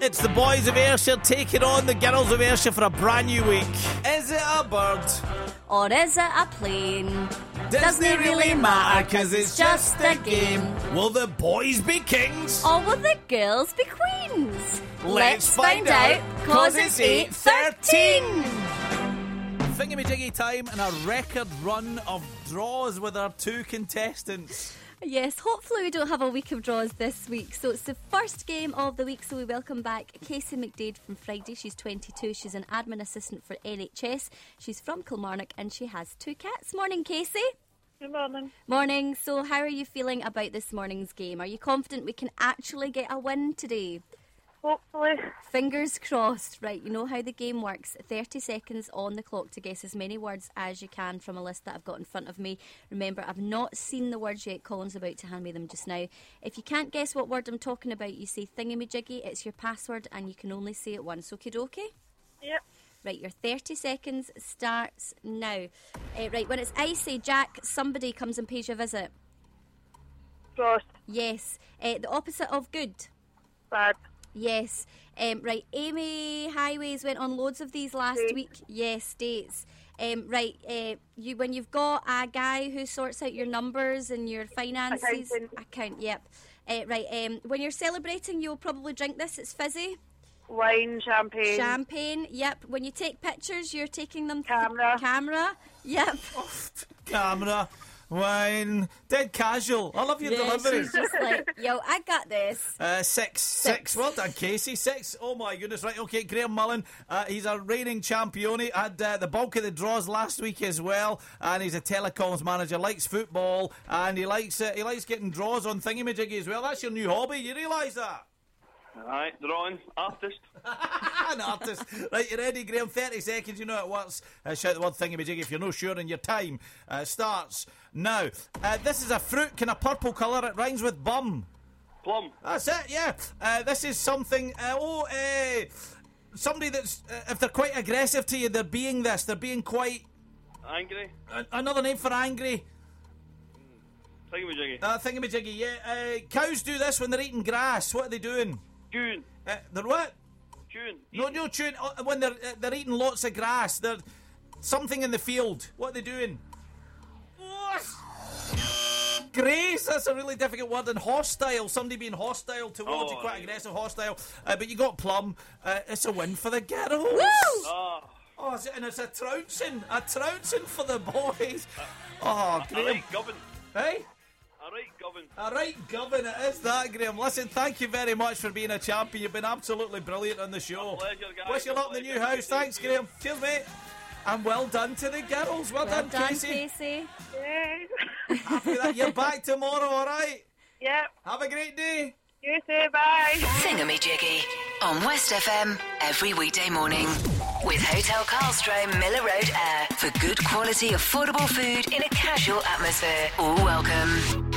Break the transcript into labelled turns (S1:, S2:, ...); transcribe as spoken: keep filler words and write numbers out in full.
S1: It's the boys of Ayrshire taking on the girls of Ayrshire for a brand new week. Is it a bird?
S2: Or is it a plane?
S1: Doesn't it really matter, cause it's just a game. Will the boys be kings?
S2: Or will the girls be queens?
S1: Let's find out, cause it's eight thirteen. Thingamajiggy time and a record run of draws with our two contestants.
S2: Yes, hopefully we don't have a week of draws this week. So it's the first game of the week, so we welcome back Casey McDade from Friday. She's twenty-two, she's an admin assistant for N H S. She's from Kilmarnock and she has two cats. Morning, Casey.
S3: Good morning.
S2: Morning. So how are you feeling about this morning's game? Are you confident we can actually get a win today?
S3: Hopefully.
S2: Fingers crossed. Right, you know how the game works. thirty seconds on the clock to guess as many words as you can from a list that I've got in front of me. Remember, I've not seen the words yet. Colin's about to hand me them just now. If you can't guess what word I'm talking about, you say thingamajiggy. It's your password and you can only say it once. Okie dokie?
S3: Yep.
S2: Right, your thirty seconds starts now. Uh, right, when it's I say Jack, somebody comes and pays you a visit.
S3: Frost.
S2: Yes. Uh, the opposite of good.
S3: Bad.
S2: Yes. Um, right, Amy Highways went on loads of these last
S3: Dates.
S2: week. Yes, dates. Um, right, uh, you when you've got a guy who sorts out your numbers and your finances.
S3: Accountant.
S2: Account, yep. Uh, right, um, when you're celebrating, you'll probably drink this. It's fizzy.
S3: Wine, champagne.
S2: Champagne, yep. When you take pictures, you're taking them...
S3: Camera.
S2: Camera, yep.
S1: Camera, wine, dead casual. I love your
S2: Yeah,
S1: delivery.
S2: she's just like, yo, I got this.
S1: Uh, six. Six. Well done, Casey. Six. Oh my goodness. Right, okay. Graham Mullen, uh, he's a reigning champion. He had uh, the bulk of the draws last week as well, and he's a telecoms manager. Likes football, and he likes uh, he likes getting draws on thingamajiggy as well. That's your new hobby. You realise that?
S4: Aye, drawing, artist.
S1: An artist. Right, you ready, Graham? thirty seconds. You know how it works. Uh, shout the word thingamajiggy if you're not sure, and your time uh, starts now. Uh, this is a fruit, kind of purple colour. It rhymes with bum.
S4: Plum.
S1: That's it, yeah. Uh, this is something, uh, oh, uh, somebody that's, uh, if they're quite aggressive to you, they're being this. They're being quite...
S4: Angry.
S1: Uh, another name for angry.
S4: Thingamajiggy.
S1: Uh, thingamajiggy, yeah. Uh, cows do this when they're eating grass. What are they doing?
S4: June.
S1: Uh, they're what?
S4: June.
S1: No, no, chewing. Uh, when they're uh, they're eating lots of grass. They're something in the field. What are they doing? Grace, that's a really difficult word. And hostile, somebody being hostile towards
S4: Oh,
S1: you, quite
S4: yeah.
S1: aggressive, hostile. Uh, but you got plum. Uh, it's a win for the girls.
S2: Woo!
S4: Ah,
S1: Oh, is it, and it's a trouncing, a trouncing for the boys. Oh, Graham.
S4: alright, Govan.
S1: Hey?
S4: Alright, Govan.
S1: All right, Govan, it is that, Graham. Listen, thank you very much for being a champion. You've been absolutely brilliant on the show.
S4: A pleasure, guys.
S1: Wish you luck in the new house. Thanks, Graham. Cheers, mate. And well done to the girls. Well,
S2: Well
S1: done,
S2: done,
S1: Casey.
S2: Casey.
S3: Yay.
S1: Happy that you're back tomorrow, all right?
S3: Yep.
S1: Have a great day.
S3: You too, bye.
S5: Thingamajiggy on West F M every weekday morning with Hotel Carlstrom, Miller Road Air for good quality, affordable food in a casual atmosphere. All welcome.